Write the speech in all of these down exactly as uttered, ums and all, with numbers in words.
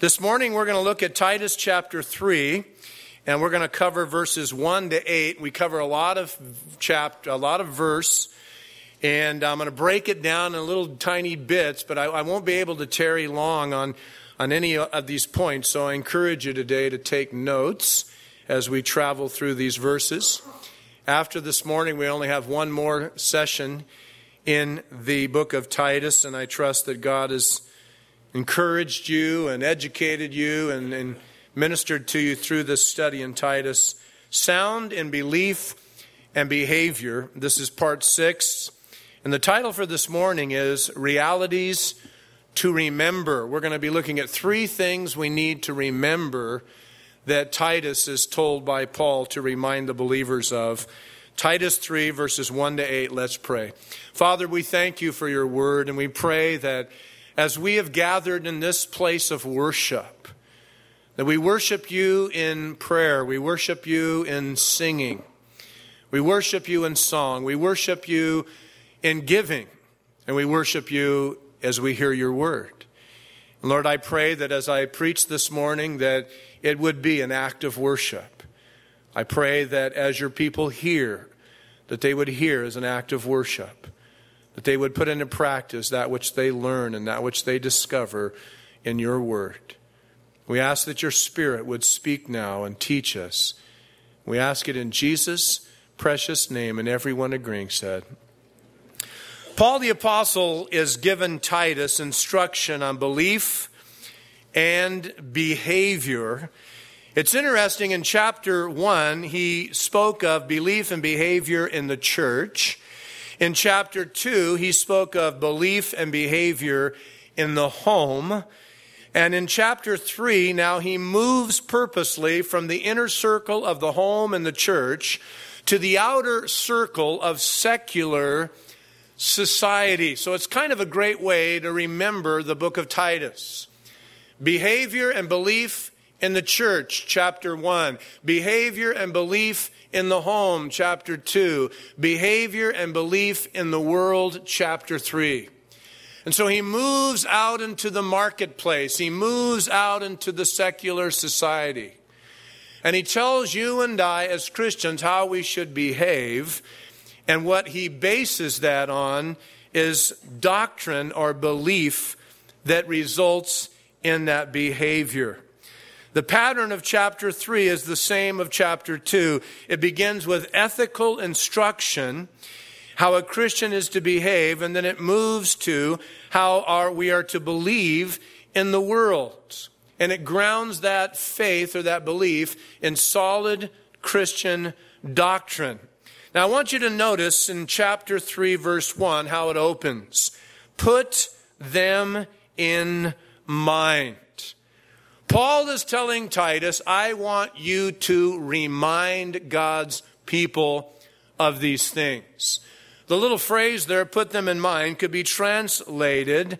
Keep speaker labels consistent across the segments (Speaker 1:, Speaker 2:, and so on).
Speaker 1: This morning we're going to look at Titus chapter three, and we're going to cover verses one to eight. We cover a lot of chapter, a lot of verse, and I'm going to break it down in little tiny bits, but I, I won't be able to tarry long on, on any of these points, so I encourage you today to take notes as we travel through these verses. After this morning, we only have one more session in the book of Titus, and I trust that God has encouraged you and educated you and, and ministered to you through this study in Titus. Sound in belief and behavior. This is part six. And the title for this morning is Realities to Remember. We're going to be looking at three things we need to remember that Titus is told by Paul to remind the believers of. Titus three, verses one to eight. Let's pray. Father, we thank you for your word, and we pray that as we have gathered in this place of worship, that we worship you in prayer, we worship you in singing, we worship you in song, we worship you in giving, and we worship you as we hear your word. And Lord, I pray that as I preach this morning, that it would be an act of worship. I pray that as your people hear, that they would hear as an act of worship, that they would put into practice that which they learn and that which they discover in your word. We ask that your Spirit would speak now and teach us. We ask it in Jesus' precious name, and everyone agreeing said. Paul the Apostle is given Titus instruction on belief and behavior. It's interesting, in chapter one, he spoke of belief and behavior in the church. In chapter two, he spoke of belief and behavior in the home. And in chapter three, now he moves purposely from the inner circle of the home and the church to the outer circle of secular society. So it's kind of a great way to remember the book of Titus. Behavior and belief in the church, chapter one. Behavior and belief in the home, chapter two. Behavior and belief in the world, chapter three. And so he moves out into the marketplace. He moves out into the secular society. And he tells you and I as Christians how we should behave. And what he bases that on is doctrine or belief that results in that behavior. The pattern of chapter three is the same of chapter two. It begins with ethical instruction, how a Christian is to behave, and then it moves to how are we are to believe in the world. And it grounds that faith or that belief in solid Christian doctrine. Now I want you to notice in chapter three, verse one, how it opens. Put them in mind. Paul is telling Titus, I want you to remind God's people of these things. The little phrase there, put them in mind, could be translated,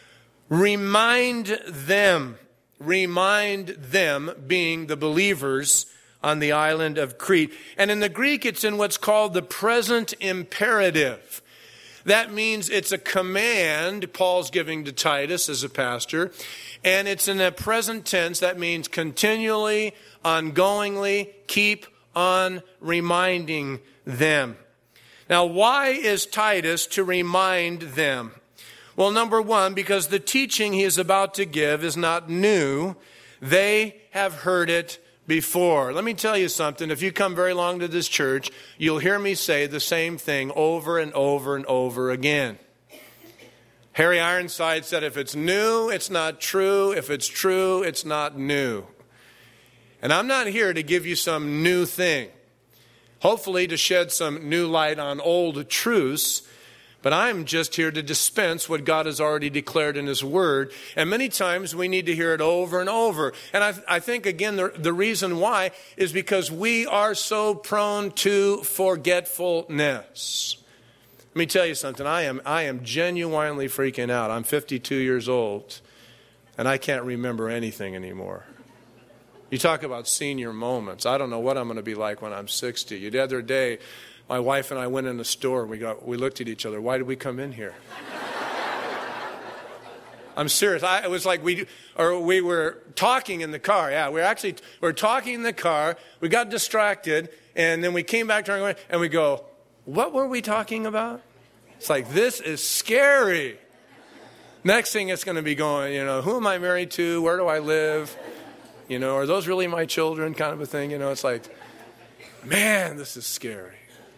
Speaker 1: remind them. Remind them, being the believers on the island of Crete. And in the Greek, it's in what's called the present imperative. That means it's a command Paul's giving to Titus as a pastor. And it's in the present tense. That means continually, ongoingly, keep on reminding them. Now, why is Titus to remind them? Well, number one, because the teaching he is about to give is not new. They have heard it before. Let me tell you something. If you come very long to this church, you'll hear me say the same thing over and over and over again. Harry Ironside said, if it's new, it's not true. If it's true, it's not new. And I'm not here to give you some new thing. Hopefully to shed some new light on old truths. But I'm just here to dispense what God has already declared in His Word. And many times we need to hear it over and over. And I, I think, again, the, the reason why is because we are so prone to forgetfulness. Let me tell you something. I am I am genuinely freaking out. I'm fifty-two years old, and I can't remember anything anymore. You talk about senior moments. I don't know what I'm going to be like when I'm sixty. The other day, my wife and I went in the store, and we got we looked at each other. Why did we come in here? I'm serious. I, it was like we or we were talking in the car. Yeah, we were actually we were talking in the car. We got distracted, and then we came back to our and we go, "What were we talking about?" It's like, this is scary. Next thing it's going to be going, you know, who am I married to? Where do I live? You know, are those really my children? Kind of a thing. You know, it's like, man, this is scary.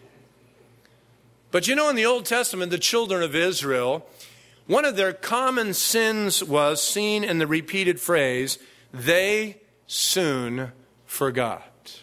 Speaker 1: But you know, in the Old Testament, the children of Israel, one of their common sins was seen in the repeated phrase, they soon forgot.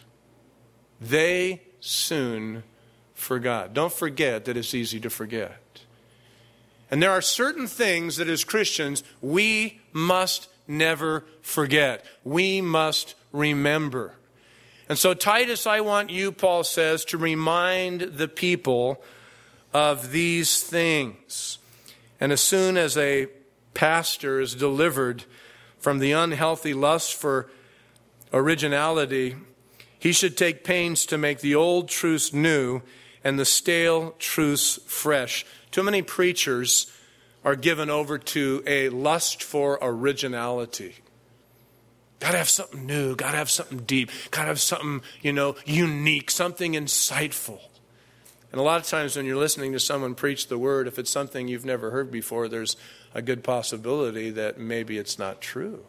Speaker 1: They soon forgot. Don't forget that it's easy to forget. And there are certain things that as Christians we must never forget. We must remember. And so Titus, I want you, Paul says, to remind the people of these things. And as soon as a pastor is delivered from the unhealthy lust for originality, he should take pains to make the old truths new and the stale truths fresh. Too many preachers are given over to a lust for originality. Got to have something new, got to have something deep, got to have something, you know, unique, something insightful. And a lot of times when you're listening to someone preach the word, if it's something you've never heard before, there's a good possibility that maybe it's not true.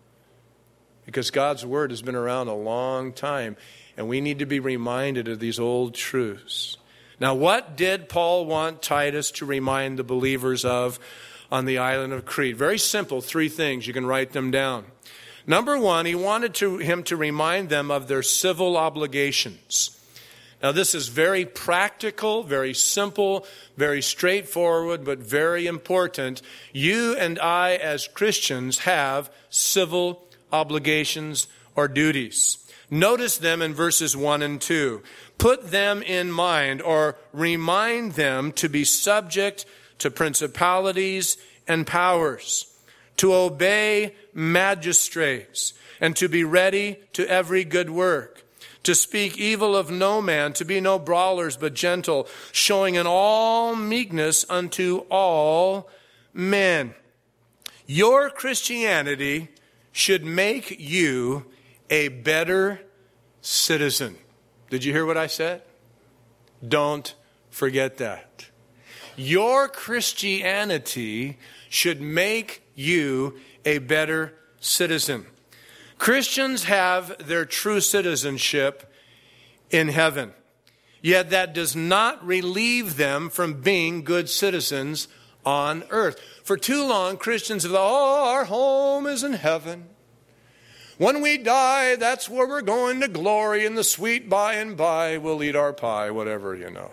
Speaker 1: Because God's word has been around a long time, and we need to be reminded of these old truths. Now, what did Paul want Titus to remind the believers of on the island of Crete? Very simple, three things. You can write them down. Number one, he wanted to, him to remind them of their civil obligations. Now, this is very practical, very simple, very straightforward, but very important. You and I, as Christians, have civil obligations or duties. Notice them in verses one and two. Put them in mind, or remind them to be subject to principalities and powers, to obey magistrates, and to be ready to every good work, to speak evil of no man, to be no brawlers, but gentle, showing in all meekness unto all men. Your Christianity should make you a better citizen. Did you hear what I said? Don't forget that. Your Christianity should make you a better citizen. Christians have their true citizenship in heaven. Yet that does not relieve them from being good citizens on earth. For too long, Christians have thought, oh, our home is in heaven. When we die, that's where we're going to glory, in the sweet by and by, we'll eat our pie, whatever, you know.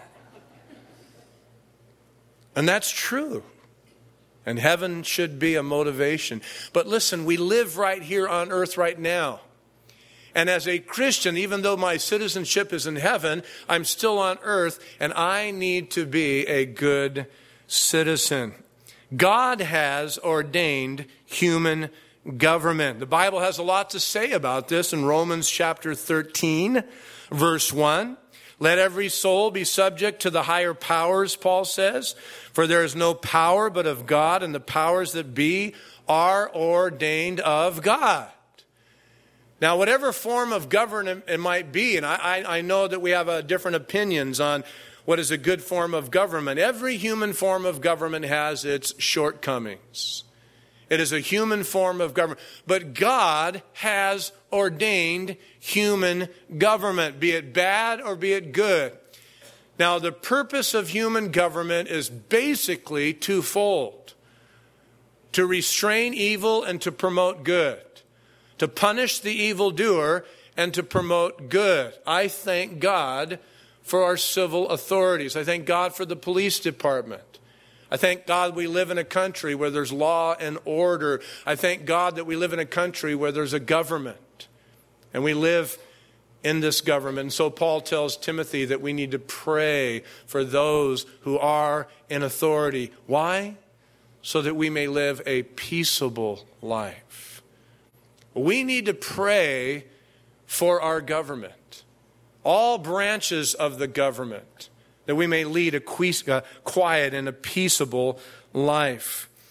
Speaker 1: And that's true. And heaven should be a motivation. But listen, we live right here on earth right now. And as a Christian, even though my citizenship is in heaven, I'm still on earth, and I need to be a good citizen. God has ordained human government. The Bible has a lot to say about this in Romans chapter thirteen, verse one. Let every soul be subject to the higher powers, Paul says, for there is no power but of God, and the powers that be are ordained of God. Now, whatever form of government it might be, and I, I, I know that we have uh, different opinions on what is a good form of government. Every human form of government has its shortcomings. It is a human form of government. But God has ordained human government, be it bad or be it good. Now, the purpose of human government is basically twofold: to restrain evil and to promote good, to punish the evildoer and to promote good. I thank God for our civil authorities. I thank God for the police department. I thank God we live in a country where there's law and order. I thank God that we live in a country where there's a government, and we live in this government. And so Paul tells Timothy that we need to pray for those who are in authority. Why? So that we may live a peaceable life. We need to pray for our government, all branches of the government, that we may lead a quiet and a peaceable life.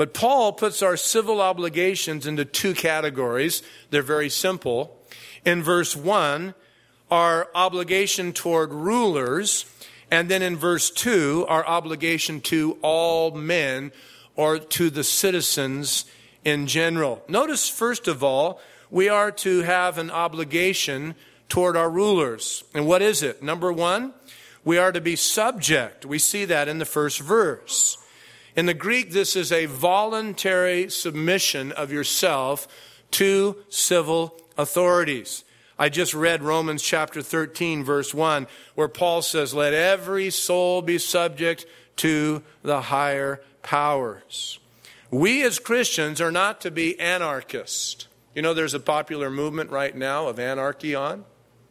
Speaker 1: But Paul puts our civil obligations into two categories. They're very simple. In verse one, our obligation toward rulers, and then in verse two, our obligation to all men or to the citizens in general. Notice, first of all, we are to have an obligation toward our rulers. And what is it? Number one, we are to be subject. We see that in the first verse. In the Greek, this is a voluntary submission of yourself to civil authorities. I just read Romans chapter thirteen, verse one, where Paul says, let every soul be subject to the higher powers. We as Christians are not to be anarchists. You know, there's a popular movement right now of anarchy on.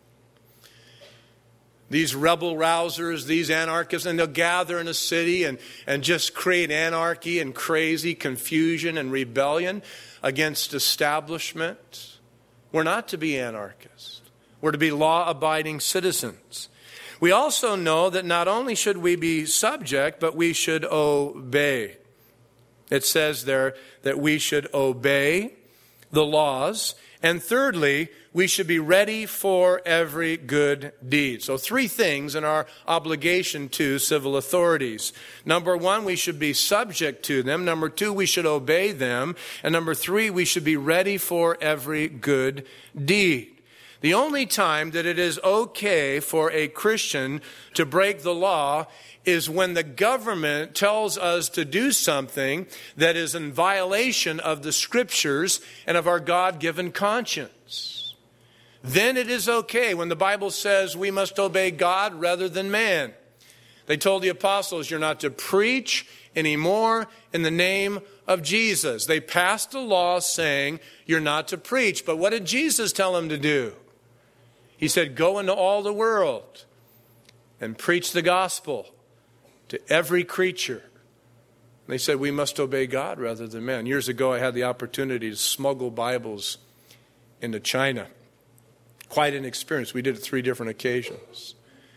Speaker 1: These rebel rousers, these anarchists, and they'll gather in a city and, and just create anarchy and crazy confusion and rebellion against establishment. We're not to be anarchists. We're to be law-abiding citizens. We also know that not only should we be subject, but we should obey. It says there that we should obey the laws. And thirdly, we should be ready for every good deed. So three things in our obligation to civil authorities. Number one, we should be subject to them. Number two, we should obey them. And number three, we should be ready for every good deed. The only time that it is okay for a Christian to break the law is when the government tells us to do something that is in violation of the Scriptures and of our God-given conscience. Then it is okay when the Bible says we must obey God rather than man. They told the apostles, you're not to preach anymore in the name of Jesus. They passed a law saying you're not to preach. But what did Jesus tell them to do? He said, go into all the world and preach the gospel to every creature. They said we must obey God rather than man. Years ago, I had the opportunity to smuggle Bibles into China. Quite an experience. We did it three different occasions.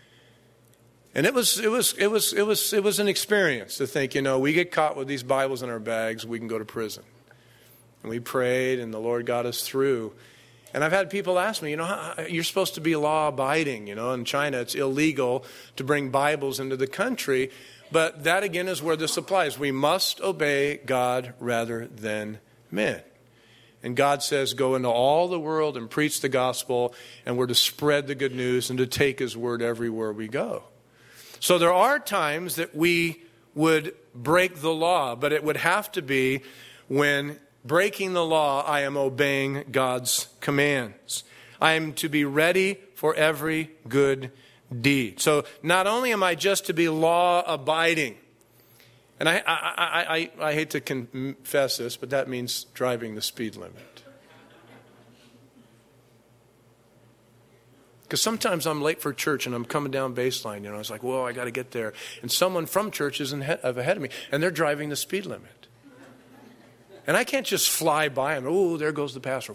Speaker 1: And it was it was it was it was it was an experience to think, you know, we get caught with these Bibles in our bags, we can go to prison. And we prayed and the Lord got us through. And I've had people ask me, you know, you're supposed to be law-abiding. You know, in China it's illegal to bring Bibles into the country. But that again is where this applies. We must obey God rather than men. And God says, go into all the world and preach the gospel. And we're to spread the good news and to take His word everywhere we go. So there are times that we would break the law. But it would have to be when breaking the law, I am obeying God's commands. I am to be ready for every good deed. So not only am I just to be law-abiding, and I, I, I, I, I hate to confess this, but that means driving the speed limit. Because sometimes I'm late for church and I'm coming down Baseline, you know, I was like, whoa, I got to get there. And someone from church is ahead of me, and they're driving the speed limit. And I can't just fly by him. Oh, there goes the pastor.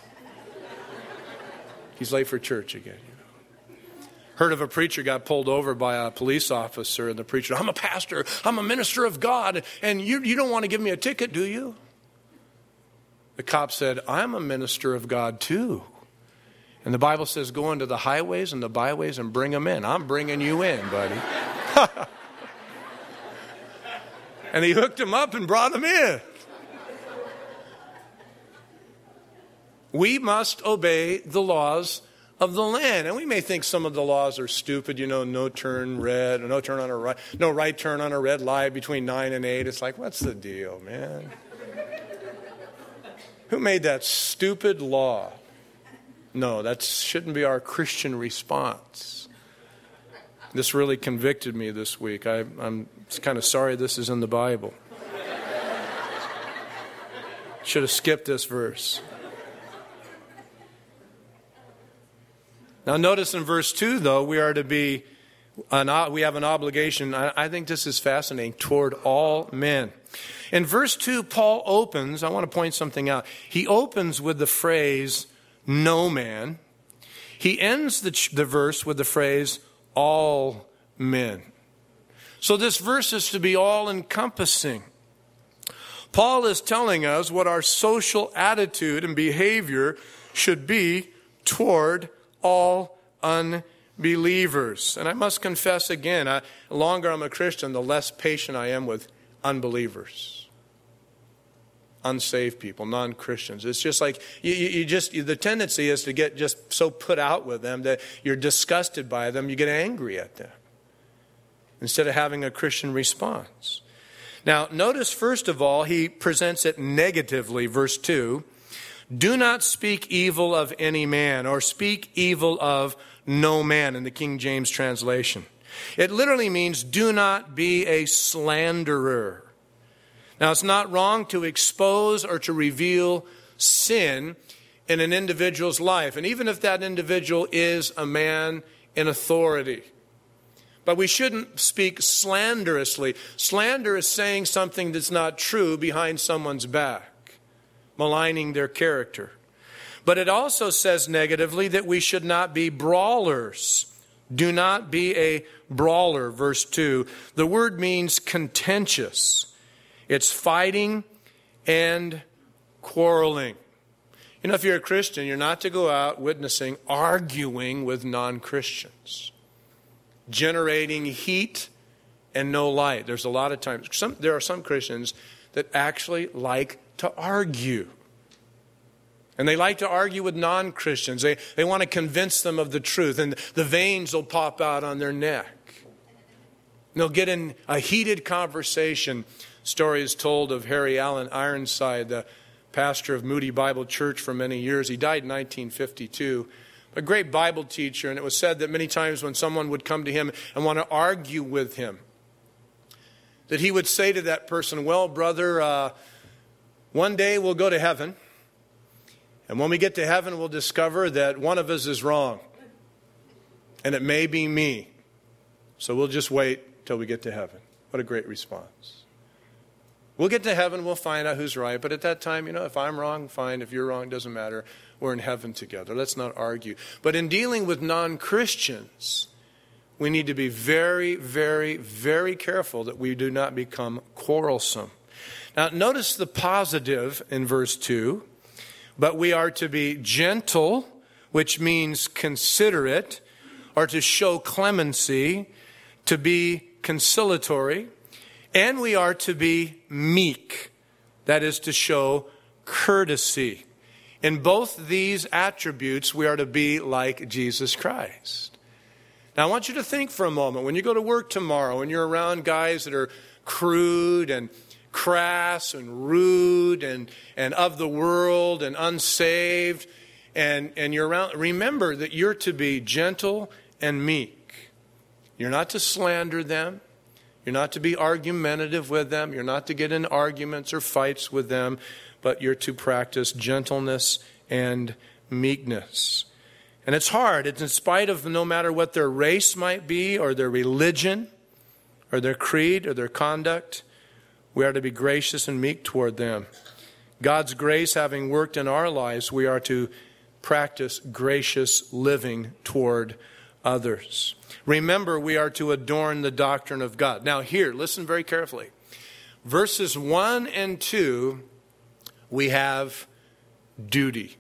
Speaker 1: He's late for church again. You know. Heard of a preacher got pulled over by a police officer, and the preacher, I'm a pastor, I'm a minister of God, and you, you don't want to give me a ticket, do you? The cop said, I'm a minister of God too. And the Bible says, go into the highways and the byways and bring them in. I'm bringing you in, buddy. And he hooked him up and brought him in. We must obey the laws of the land. And we may think some of the laws are stupid, you know, no turn red, no turn on a right, no right turn on a red light between nine and eight. It's like, what's the deal, man? Who made that stupid law? No, that shouldn't be our Christian response. This really convicted me this week. I, I'm kind of sorry this is in the Bible. Should have skipped this verse. Now notice in verse two, though, we are to be, an, we have an obligation, I, I think this is fascinating, toward all men. In verse two, Paul opens, I want to point something out. He opens with the phrase, no man. He ends the, the verse with the phrase, all men. So this verse is to be all-encompassing. Paul is telling us what our social attitude and behavior should be toward all unbelievers. And I must confess again, I, the longer I'm a Christian, the less patient I am with unbelievers, unsaved people, non-Christians. It's just like, you, you just, the tendency is to get just so put out with them that you're disgusted by them, you get angry at them, instead of having a Christian response. Now, notice first of all, he presents it negatively, verse two. Do not speak evil of any man, or speak evil of no man, in the King James translation. It literally means do not be a slanderer. Now, it's not wrong to expose or to reveal sin in an individual's life, and even if that individual is a man in authority. But we shouldn't speak slanderously. Slander is saying something that's not true behind someone's back, maligning their character. But it also says negatively that we should not be brawlers. Do not be a brawler, verse two. The word means contentious. It's fighting and quarreling. You know, if you're a Christian, you're not to go out witnessing, arguing with non-Christians, generating heat and no light. There's a lot of times, some, there are some Christians that actually like to argue. And they like to argue with non-Christians. They, they want to convince them of the truth. And the veins will pop out on their neck. And they'll get in a heated conversation. Story is told of Harry Allen Ironside, the pastor of Moody Bible Church for many years. He died in nineteen fifty-two. A great Bible teacher, and it was said that many times when someone would come to him and want to argue with him, that he would say to that person, well, brother, uh, one day we'll go to heaven, and when we get to heaven, we'll discover that one of us is wrong, and it may be me, so we'll just wait till we get to heaven. What a great response. We'll get to heaven, we'll find out who's right, but at that time, you know, if I'm wrong, fine. If you're wrong, doesn't matter. We're in heaven together. Let's not argue. But in dealing with non-Christians, we need to be very, very, very careful that we do not become quarrelsome. Now, notice the positive in verse two. But we are to be gentle, which means considerate, or to show clemency, to be conciliatory. And we are to be meek, that is to show courtesy. In both these attributes, we are to be like Jesus Christ. Now, I want you to think for a moment, when you go to work tomorrow and you're around guys that are crude and crass and rude and, and of the world and unsaved, and, and you're around, remember that you're to be gentle and meek. You're not to slander them. You're not to be argumentative with them. You're not to get in arguments or fights with them, but you're to practice gentleness and meekness. And it's hard. It's in spite of no matter what their race might be, or their religion, or their creed, or their conduct, we are to be gracious and meek toward them. God's grace having worked in our lives, we are to practice gracious living toward others. Remember, we are to adorn the doctrine of God. Now here, listen very carefully. Verses one and two, we have duty.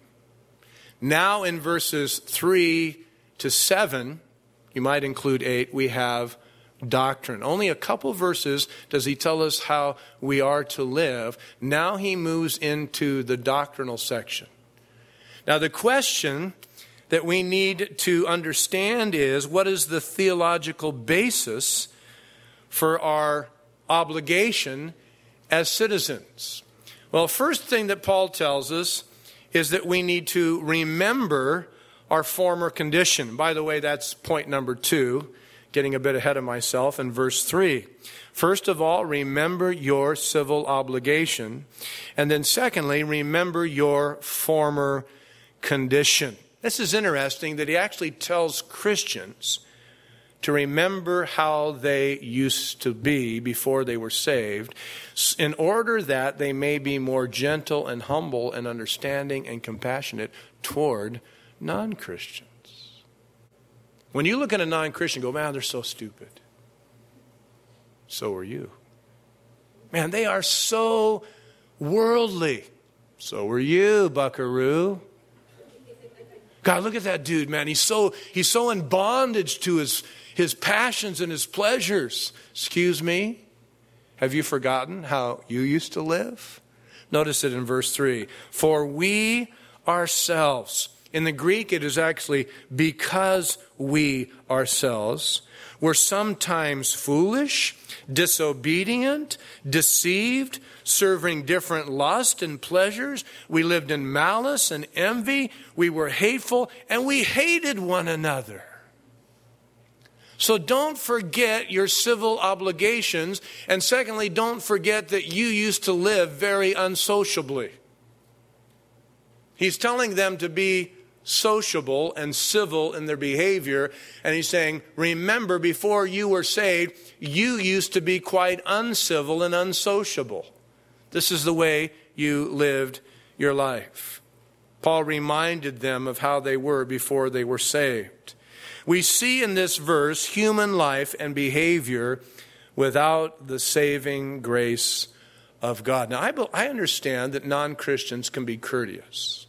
Speaker 1: Now in verses three to seven, you might include eight, we have doctrine. Only a couple verses does he tell us how we are to live. Now he moves into the doctrinal section. Now the question that we need to understand is, what is the theological basis for our obligation as citizens? Well, first thing that Paul tells us is that we need to remember our former condition. By the way, that's point number two, getting a bit ahead of myself, in verse three. First of all, remember your civil obligation. And then secondly, remember your former condition. This is interesting that he actually tells Christians to remember how they used to be before they were saved, in order that they may be more gentle and humble and understanding and compassionate toward non-Christians. When you look at a non-Christian, go, man, they're so stupid. So are you. Man, they are so worldly. So were you, buckaroo. God, look at that dude, man. He's so he's so in bondage to his, his passions and his pleasures. Excuse me? Have you forgotten how you used to live? Notice it in verse three. For we ourselves, in the Greek it is actually because we ourselves, were sometimes foolish, disobedient, deceived, serving different lusts and pleasures. We lived in malice and envy. We were hateful, and we hated one another. So don't forget your civil obligations. And secondly, don't forget that you used to live very unsociably. He's telling them to be sociable and civil in their behavior. And he's saying, remember, before you were saved, you used to be quite uncivil and unsociable. This is the way you lived your life. Paul reminded them of how they were before they were saved. We see in this verse human life and behavior without the saving grace of God. Now, I, I understand that non-Christians can be courteous.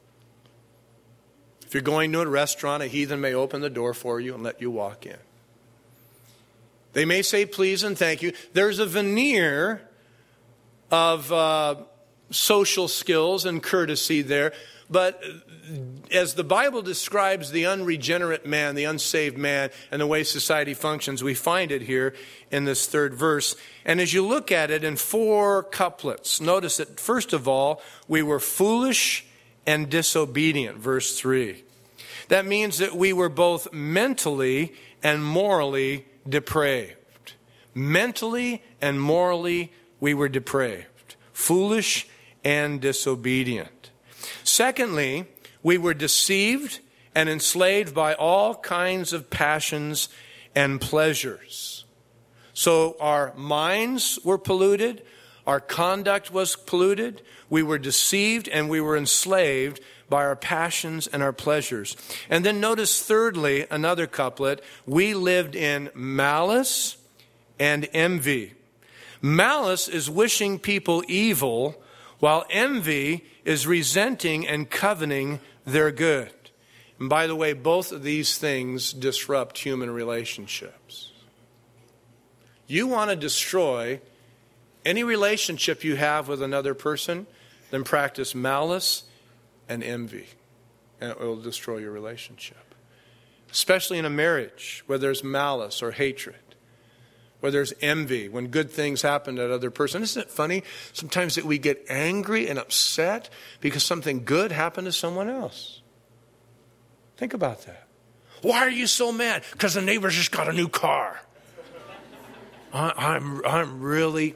Speaker 1: If you're going to a restaurant, a heathen may open the door for you and let you walk in. They may say please and thank you. There's a veneer of uh, social skills and courtesy there. But as the Bible describes the unregenerate man, the unsaved man, and the way society functions, we find it here in this third verse. And as you look at it in four couplets, notice that first of all, we were foolish and disobedient, verse three. That means that we were both mentally and morally depraved. Mentally and morally, we were depraved, foolish and disobedient. Secondly, we were deceived and enslaved by all kinds of passions and pleasures. So our minds were polluted, our conduct was polluted, we were deceived and we were enslaved by our passions and our pleasures. And then notice thirdly, another couplet, we lived in malice and envy. Malice is wishing people evil, while envy is resenting and coveting their good. And by the way, both of these things disrupt human relationships. You want to destroy any relationship you have with another person, then practice malice and envy, and it will destroy your relationship. Especially in a marriage where there's malice or hatred, where there's envy, when good things happen to another person. Isn't it funny sometimes that we get angry and upset because something good happened to someone else? Think about that. Why are you so mad? Because the neighbor's just got a new car. I, I'm, I'm really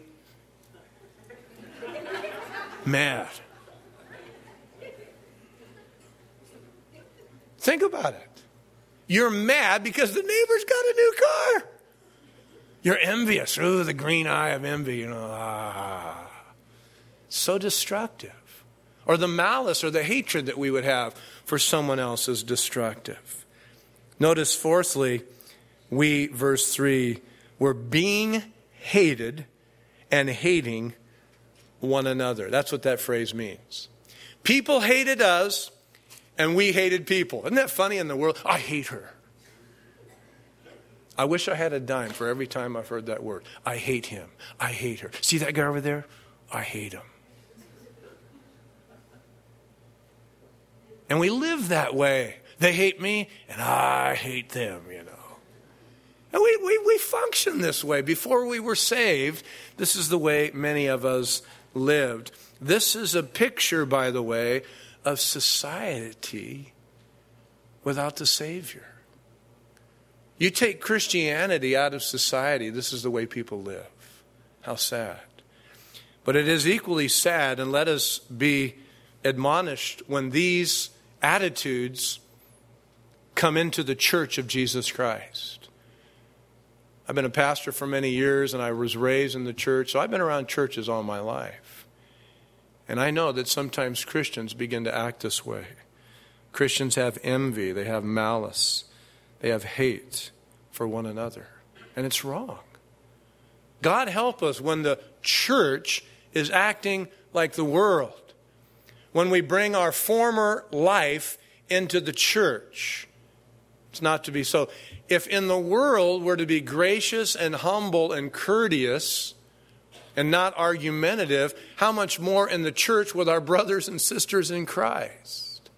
Speaker 1: mad. Think about it. You're mad because the neighbor's got a new car. You're envious. Ooh, the green eye of envy, you know. Ah. So destructive. Or the malice or the hatred that we would have for someone else is destructive. Notice fourthly, we, verse three, were being hated and hating one another. That's what that phrase means. People hated us and we hated people. Isn't that funny in the world? I hate her. I wish I had a dime for every time I've heard that word. I hate him. I hate her. See that guy over there? I hate him. And we live that way. They hate me and I hate them, you know. And we, we, we function this way. Before we were saved, this is the way many of us lived. This is a picture, by the way, of society without the Savior. You take Christianity out of society, this is the way people live. How sad. But it is equally sad, and let us be admonished when these attitudes come into the church of Jesus Christ. I've been a pastor for many years, and I was raised in the church, so I've been around churches all my life. And I know that sometimes Christians begin to act this way. Christians have envy, they have malice, they have hate for one another. And it's wrong. God help us when the church is acting like the world when we bring our former life into the church. It's not to be so. If in the world we're to be gracious and humble and courteous and not argumentative, how much more in the church with our brothers and sisters in Christ?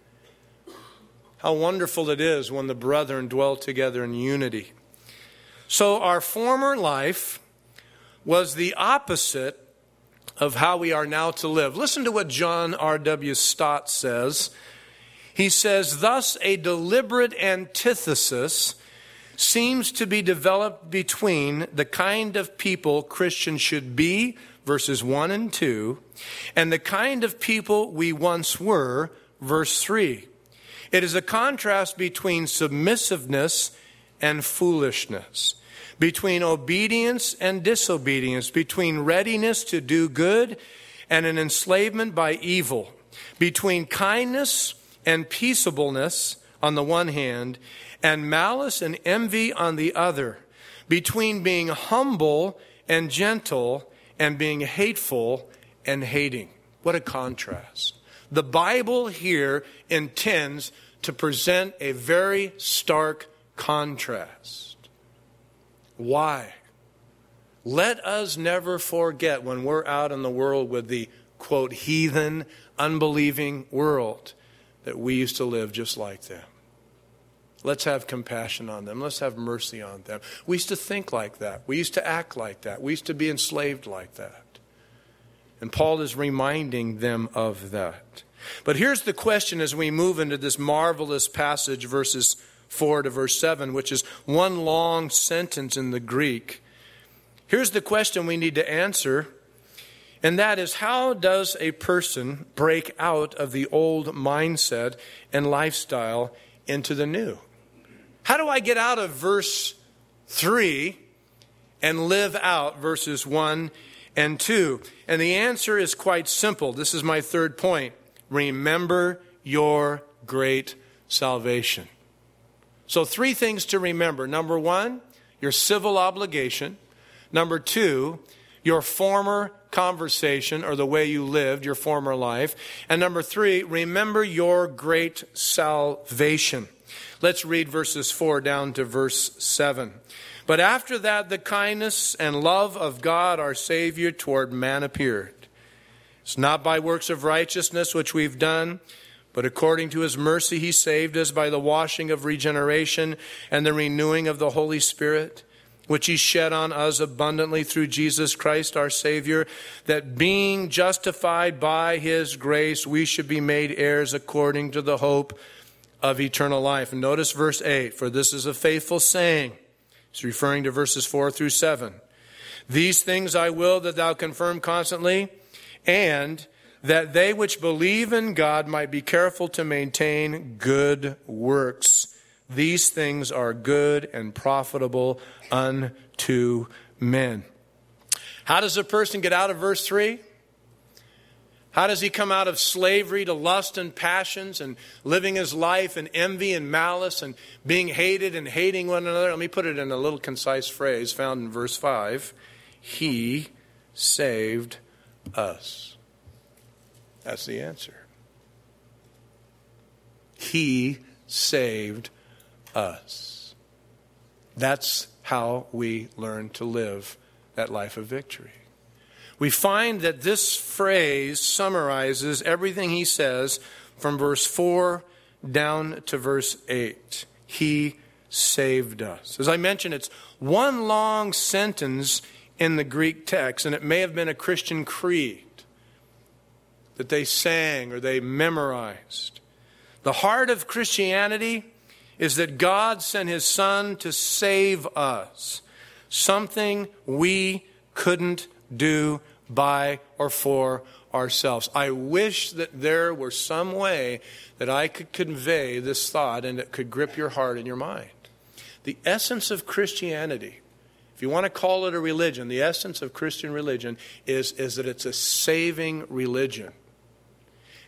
Speaker 1: How wonderful it is when the brethren dwell together in unity. So our former life was the opposite of how we are now to live. Listen to what John R W Stott says. He says, thus a deliberate antithesis seems to be developed between the kind of people Christians should be, verses one and two, and the kind of people we once were, verse three. It is a contrast between submissiveness and foolishness, between obedience and disobedience, between readiness to do good and an enslavement by evil, between kindness and peaceableness on the one hand, and malice and envy on the other, between being humble and gentle and being hateful and hating. What a contrast. The Bible here intends to present a very stark contrast. Why? Let us never forget when we're out in the world with the, quote, heathen, unbelieving world, that we used to live just like them. Let's have compassion on them. Let's have mercy on them. We used to think like that. We used to act like that. We used to be enslaved like that. And Paul is reminding them of that. But here's the question as we move into this marvelous passage, verses four to verse seven, which is one long sentence in the Greek. Here's the question we need to answer, and that is, how does a person break out of the old mindset and lifestyle into the new? How do I get out of verse three and live out verses one and two? And the answer is quite simple. This is my third point. Remember your great salvation. So three things to remember. Number one, your civil obligation. Number two, your former conversation or the way you lived, your former life. And number three, remember your great salvation. Let's read verses four down to verse seven. But after that, the kindness and love of God our Savior toward man appeared. It's not by works of righteousness which we've done, but according to his mercy he saved us by the washing of regeneration and the renewing of the Holy Spirit, which he shed on us abundantly through Jesus Christ our Savior, that being justified by his grace, we should be made heirs according to the hope of eternal life. And notice verse eight, for this is a faithful saying. It's referring to verses four through seven. These things I will that thou confirm constantly, and that they which believe in God might be careful to maintain good works. These things are good and profitable unto men. How does a person get out of verse three? How does he come out of slavery to lust and passions and living his life in envy and malice and being hated and hating one another? Let me put it in a little concise phrase found in verse five. He saved us. That's the answer. He saved us. That's how we learn to live that life of victory. We find that this phrase summarizes everything he says from verse four down to verse eight. He saved us. As I mentioned, it's one long sentence in the Greek text, and it may have been a Christian creed that they sang or they memorized. The heart of Christianity is that God sent his Son to save us, something we couldn't do by or for ourselves. I wish that there were some way that I could convey this thought and it could grip your heart and your mind. The essence of Christianity, if you want to call it a religion, the essence of Christian religion is, is that it's a saving religion.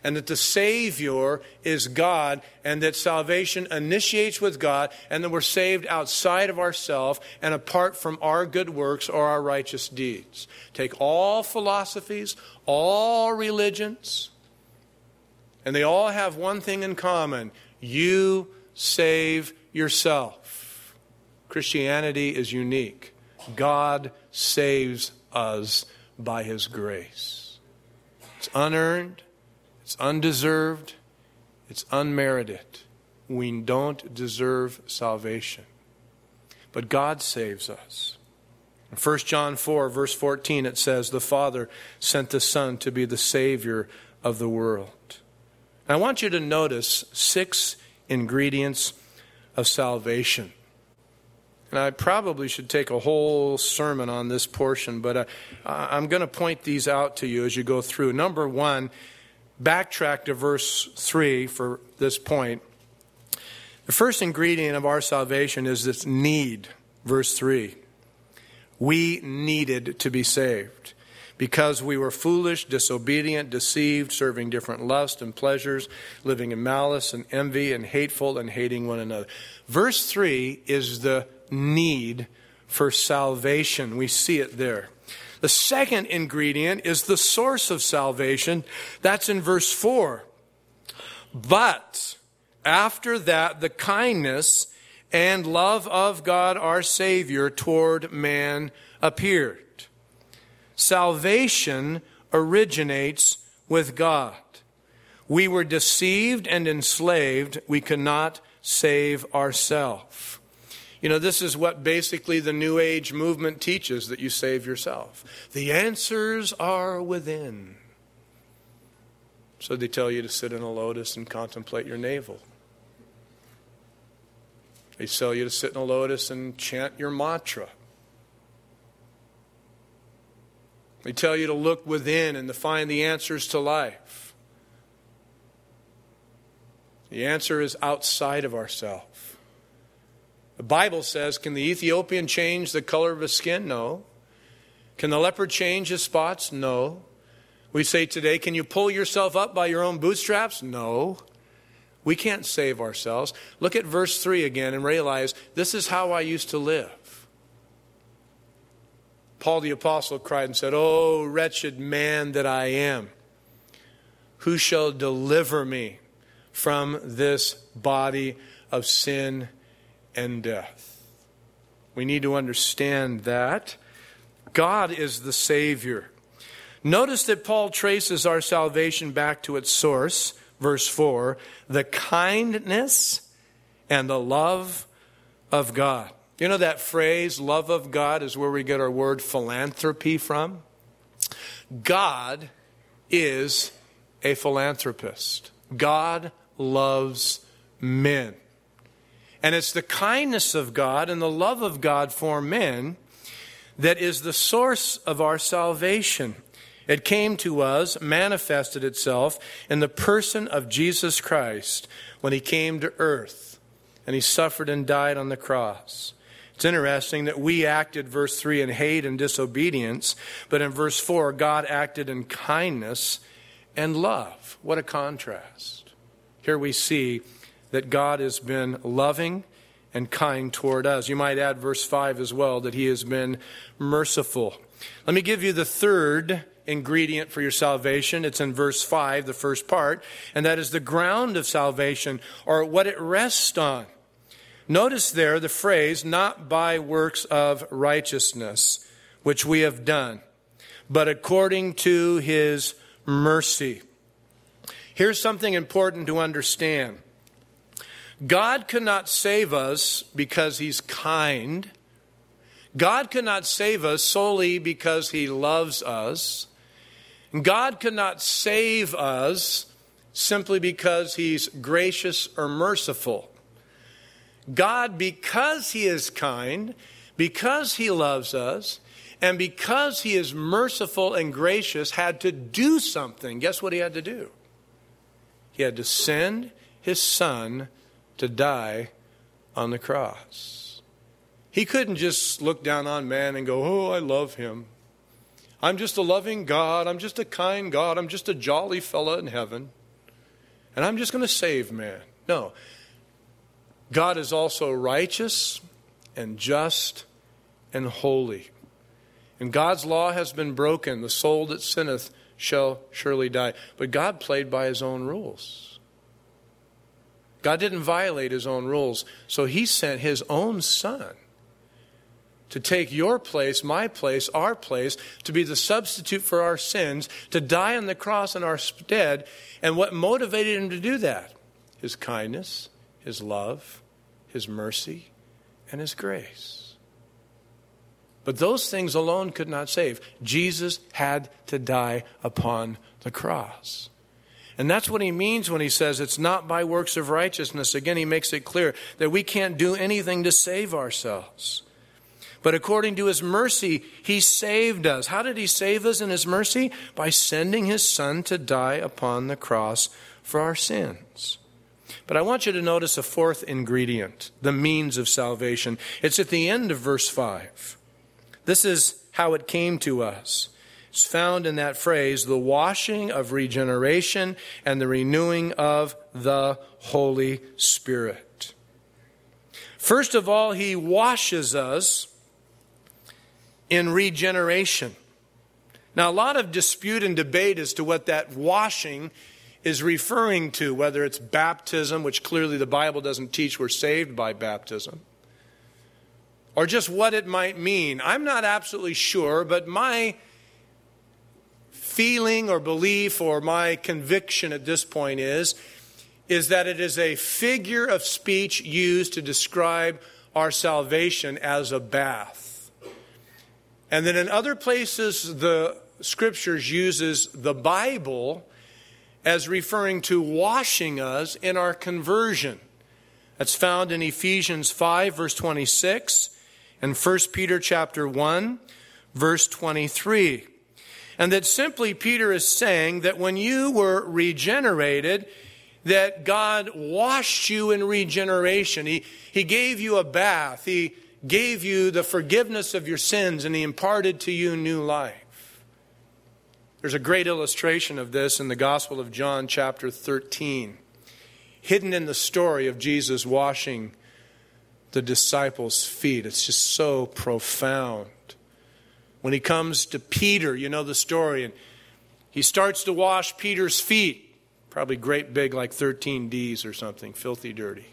Speaker 1: and that the Savior is God, and that salvation initiates with God, and that we're saved outside of ourselves and apart from our good works or our righteous deeds. Take all philosophies, all religions, and they all have one thing in common. You save yourself. Christianity is unique. God saves us by His grace. It's unearned. It's undeserved. It's unmerited. We don't deserve salvation. But God saves us. In First John four, verse fourteen, it says, the Father sent the Son to be the Savior of the world. And I want you to notice six ingredients of salvation. And I probably should take a whole sermon on this portion, but uh, I'm going to point these out to you as you go through. Number one, backtrack to verse three for this point. The first ingredient of our salvation is this need. Verse three. We needed to be saved because we were foolish, disobedient, deceived, serving different lusts and pleasures, living in malice and envy and hateful and hating one another. Verse three is the need for salvation. We see it there. The second ingredient is the source of salvation. That's in verse four. But after that, the kindness and love of God our Savior toward man appeared. Salvation originates with God. We were deceived and enslaved. We cannot save ourselves. You know, this is what basically the New Age movement teaches, that you save yourself. The answers are within. So they tell you to sit in a lotus and contemplate your navel. They tell you to sit in a lotus and chant your mantra. They tell you to look within and to find the answers to life. The answer is outside of ourselves. The Bible says, can the Ethiopian change the color of his skin? No. Can the leopard change his spots? No. We say today, can you pull yourself up by your own bootstraps? No. We can't save ourselves. Look at verse three again and realize, this is how I used to live. Paul the Apostle cried and said, oh, wretched man that I am, who shall deliver me from this body of sin and death? We need to understand that God is the Savior. Notice that Paul traces our salvation back to its source, verse four, the kindness and the love of God. You know that phrase, love of God, is where we get our word philanthropy from? God is a philanthropist. God loves men. And it's the kindness of God and the love of God for men that is the source of our salvation. It came to us, manifested itself in the person of Jesus Christ when He came to earth and He suffered and died on the cross. It's interesting that we acted, verse three, in hate and disobedience, but in verse four, God acted in kindness and love. What a contrast. Here we see that God has been loving and kind toward us. You might add verse five as well, that He has been merciful. Let me give you the third ingredient for your salvation. It's in verse five, the first part, and that is the ground of salvation, or what it rests on. Notice there the phrase, not by works of righteousness, which we have done, but according to His mercy. Here's something important to understand. God cannot save us because He's kind. God cannot save us solely because He loves us. God cannot save us simply because He's gracious or merciful. God, because He is kind, because He loves us, and because He is merciful and gracious, had to do something. Guess what He had to do? He had to send His Son to die on the cross. He couldn't just look down on man and go, oh, I love him. I'm just a loving God. I'm just a kind God. I'm just a jolly fella in heaven. and I'm just going to save man. No. God is also righteous and just and holy. And God's law has been broken. The soul that sinneth shall surely die. But God played by his own rules. God didn't violate his own rules. So he sent his own son to take your place, my place, our place, to be the substitute for our sins, to die on the cross in our stead. And what motivated him to do that? His kindness, his love, his mercy, and his grace. But those things alone could not save. Jesus had to die upon the cross. And that's what he means when he says it's not by works of righteousness. Again, he makes it clear that we can't do anything to save ourselves. But according to his mercy, he saved us. How did he save us in his mercy? By sending his son to die upon the cross for our sins. But I want you to notice a fourth ingredient, the means of salvation. It's at the end of verse five. This is how it came to us. It's found in that phrase, the washing of regeneration and the renewing of the Holy Spirit. First of all, he washes us in regeneration. Now, a lot of dispute and debate as to what that washing is referring to, whether it's baptism, which clearly the Bible doesn't teach we're saved by baptism, or just what it might mean. I'm not absolutely sure, but my feeling or belief or my conviction at this point is, is that it is a figure of speech used to describe our salvation as a bath. And then in other places, the Scriptures uses the Bible as referring to washing us in our conversion. That's found in Ephesians five, verse twenty-six, and First Peter chapter one, verse twenty-three. And that simply Peter is saying that when you were regenerated, that God washed you in regeneration. He, he gave you a bath. He gave you the forgiveness of your sins, and he imparted to you new life. There's a great illustration of this in the Gospel of John chapter thirteen. Hidden in the story of Jesus washing the disciples' feet. It's just so profound. When he comes to Peter, you know the story, and he starts to wash Peter's feet. Probably great big like thirteen D's or something, filthy dirty.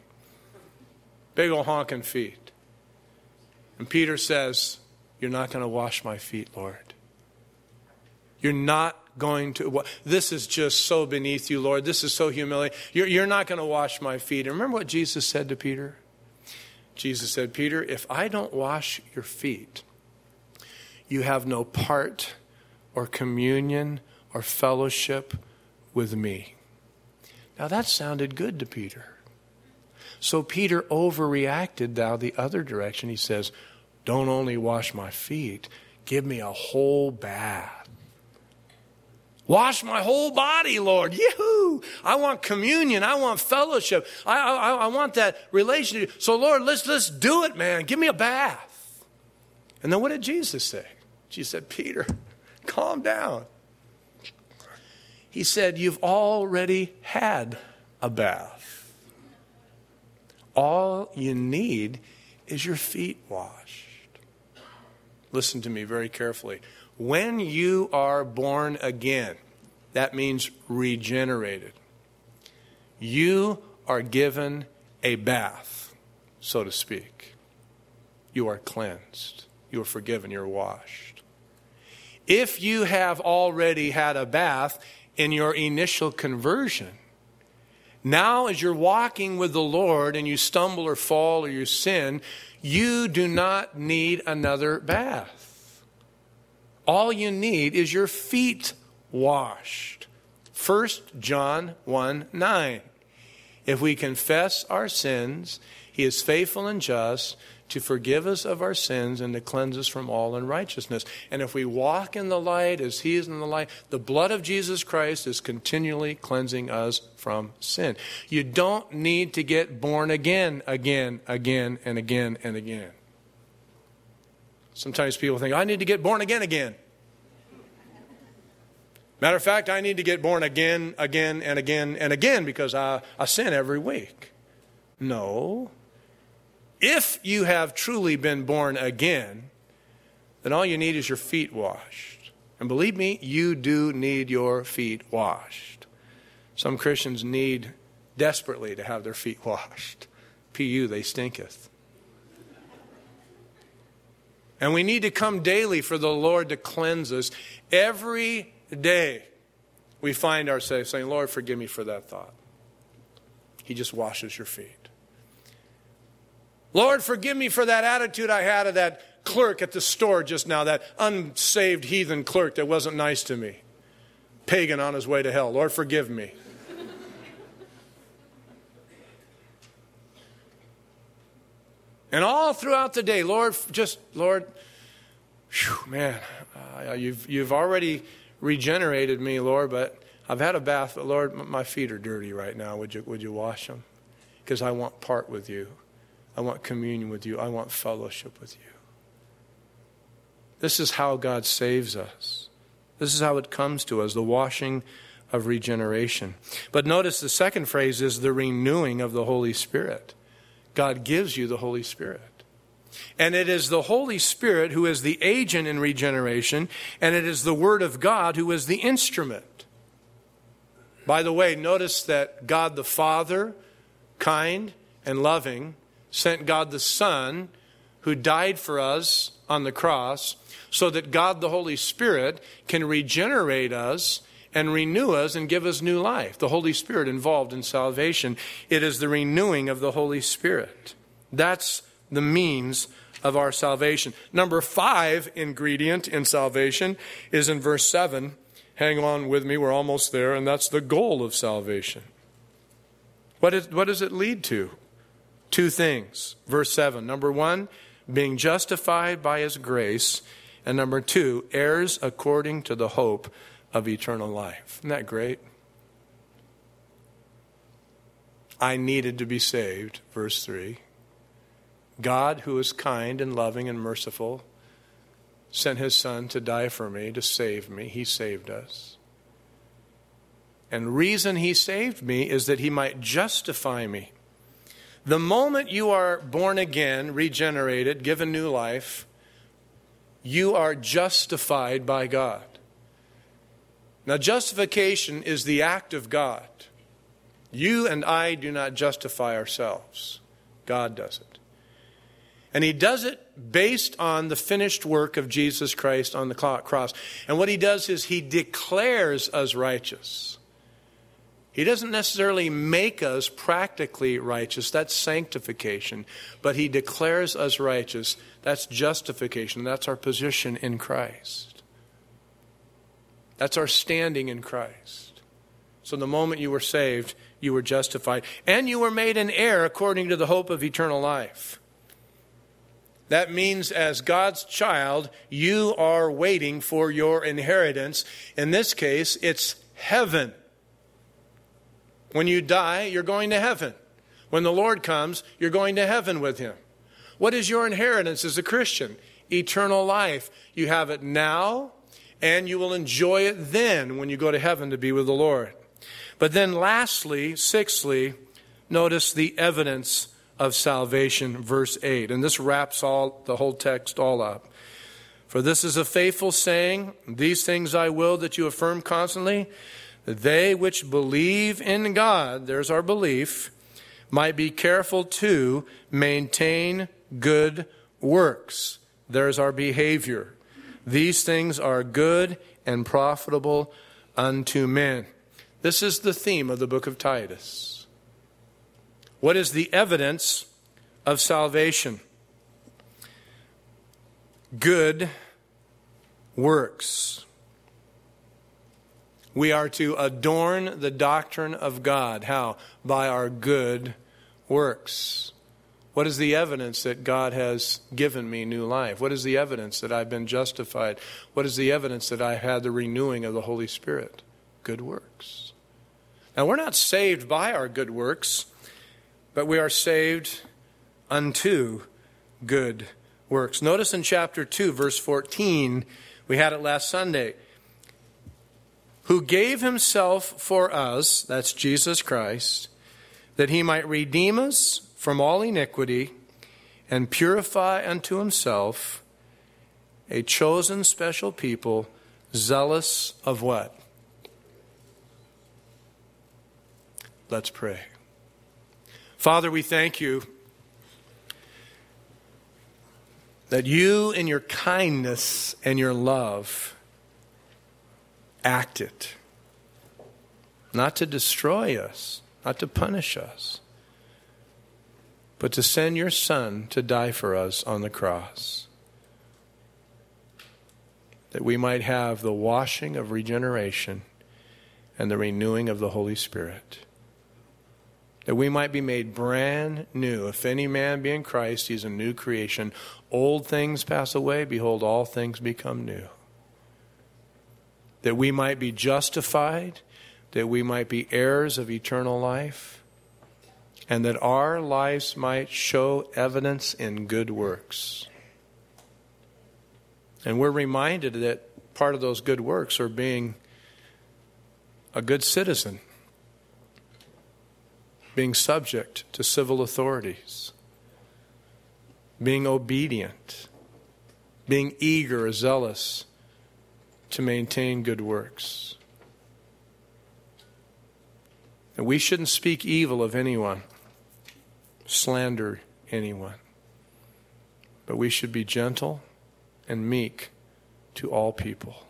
Speaker 1: Big old honking feet. And Peter says, "You're not going to wash my feet, Lord. You're not going to. This is just so beneath you, Lord. This is so humiliating. You're, you're not going to wash my feet." And remember what Jesus said to Peter? Jesus said, "Peter, if I don't wash your feet, you have no part or communion or fellowship with me." Now that sounded good to Peter. So Peter overreacted now the other direction. He says, "Don't only wash my feet, give me a whole bath. Wash my whole body, Lord. Yee-hoo! I want communion. I want fellowship. I, I, I want that relationship. So, Lord, let's, let's do it, man. Give me a bath." And then what did Jesus say? Jesus said, "Peter, calm down." He said, "You've already had a bath. All you need is your feet washed." Listen to me very carefully. When you are born again, that means regenerated, you are given a bath, so to speak. You are cleansed. You are forgiven. You're washed. If you have already had a bath in your initial conversion, now as you're walking with the Lord and you stumble or fall or you sin, you do not need another bath. All you need is your feet washed. First John one nine. If we confess our sins, he is faithful and just to forgive us of our sins and to cleanse us from all unrighteousness. And if we walk in the light as he is in the light, the blood of Jesus Christ is continually cleansing us from sin. You don't need to get born again, again, again, and again, and again. Sometimes people think, I need to get born again again. Matter of fact, I need to get born again, again, and again, and again because I, I sin every week. No. If you have truly been born again, then all you need is your feet washed. And believe me, you do need your feet washed. Some Christians need desperately to have their feet washed. P U, they stinketh. And we need to come daily for the Lord to cleanse us. Every day we find ourselves saying, Lord, forgive me for that thought. He just washes your feet. Lord, forgive me for that attitude I had of that clerk at the store just now, that unsaved heathen clerk that wasn't nice to me. Pagan on his way to hell. Lord, forgive me. And all throughout the day, Lord, just, Lord, whew, man, uh, you've, you've already regenerated me, Lord, but I've had a bath, but Lord, my feet are dirty right now. Would you, would you wash them? Because I want part with you. I want communion with you. I want fellowship with you. This is how God saves us. This is how it comes to us, the washing of regeneration. But notice the second phrase is the renewing of the Holy Spirit. God gives you the Holy Spirit. And it is the Holy Spirit who is the agent in regeneration, and it is the Word of God who is the instrument. By the way, notice that God the Father, kind and loving, sent God the Son, who died for us on the cross, so that God the Holy Spirit can regenerate us and renew us and give us new life. The Holy Spirit involved in salvation. It is the renewing of the Holy Spirit. That's the means of our salvation. Number five ingredient in salvation is in verse seven. Hang on with me, we're almost there, and that's the goal of salvation. What, is, what does it lead to? Two things. Verse seven. Number one, being justified by His grace. And number two, heirs according to the hope of eternal life. Isn't that great? I needed to be saved, verse three. God, who is kind and loving and merciful, sent His Son to die for me, to save me. He saved us. And the reason He saved me is that He might justify me. The moment you are born again, regenerated, given new life, you are justified by God. Now, justification is the act of God. You and I do not justify ourselves. God does it. And He does it based on the finished work of Jesus Christ on the cross. And what He does is He declares us righteous. He doesn't necessarily make us practically righteous. That's sanctification. But He declares us righteous. That's justification. That's our position in Christ. That's our standing in Christ. So the moment you were saved, you were justified. And you were made an heir according to the hope of eternal life. That means as God's child, you are waiting for your inheritance. In this case, it's heaven. When you die, you're going to heaven. When the Lord comes, you're going to heaven with Him. What is your inheritance as a Christian? Eternal life. You have it now, and you will enjoy it then when you go to heaven to be with the Lord. But then lastly, sixthly, notice the evidence of salvation, verse eight. And this wraps all the whole text all up. For this is a faithful saying, these things I will that you affirm constantly, that they which believe in God, there's our belief, might be careful to maintain good works. There's our behavior. These things are good and profitable unto men. This is the theme of the book of Titus. What is the evidence of salvation? Good works. We are to adorn the doctrine of God. How? By our good works. What is the evidence that God has given me new life? What is the evidence that I've been justified? What is the evidence that I had the renewing of the Holy Spirit? Good works. Now, we're not saved by our good works, but we are saved unto good works. Notice in chapter two, verse fourteen, we had it last Sunday. who gave himself for us, that's Jesus Christ, that he might redeem us from all iniquity and purify unto himself a chosen special people, zealous of what? Let's pray. Father, we thank you that you in your kindness and your love acted, not to destroy us, not to punish us, but to send your Son to die for us on the cross, that we might have the washing of regeneration and the renewing of the Holy Spirit, that we might be made brand new. If any man be in Christ, he is a new creation. Old things pass away, behold, all things become new. That we might be justified, that we might be heirs of eternal life, and that our lives might show evidence in good works. And we're reminded that part of those good works are being a good citizen, being subject to civil authorities, being obedient, being eager or zealous to maintain good works. And we shouldn't speak evil of anyone, slander anyone, but we should be gentle and meek to all people.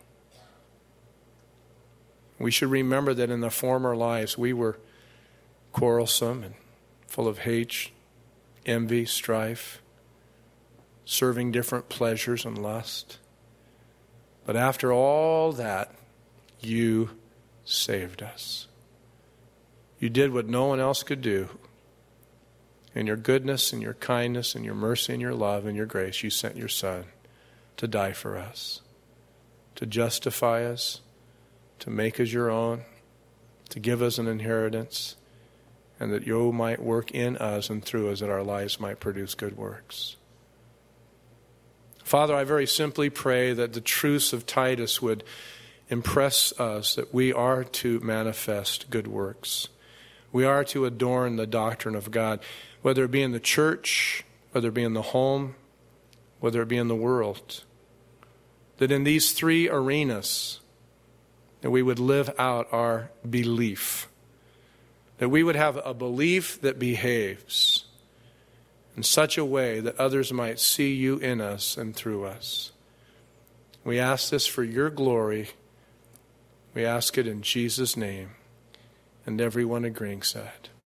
Speaker 1: We should remember that in the former lives we were quarrelsome and full of hate, envy, strife, serving different pleasures and lust. But after all that, you saved us. You did what no one else could do. In your goodness and your kindness and your mercy and your love and your grace, you sent your Son to die for us, to justify us, to make us your own, to give us an inheritance, and that you might work in us and through us, that our lives might produce good works. Father, I very simply pray that the truths of Titus would impress us that we are to manifest good works. We are to adorn the doctrine of God, whether it be in the church, whether it be in the home, whether it be in the world. That in these three arenas, that we would live out our belief. That we would have a belief that behaves in such a way that others might see you in us and through us. We ask this for your glory. We ask it in Jesus' name. And everyone agreeing said.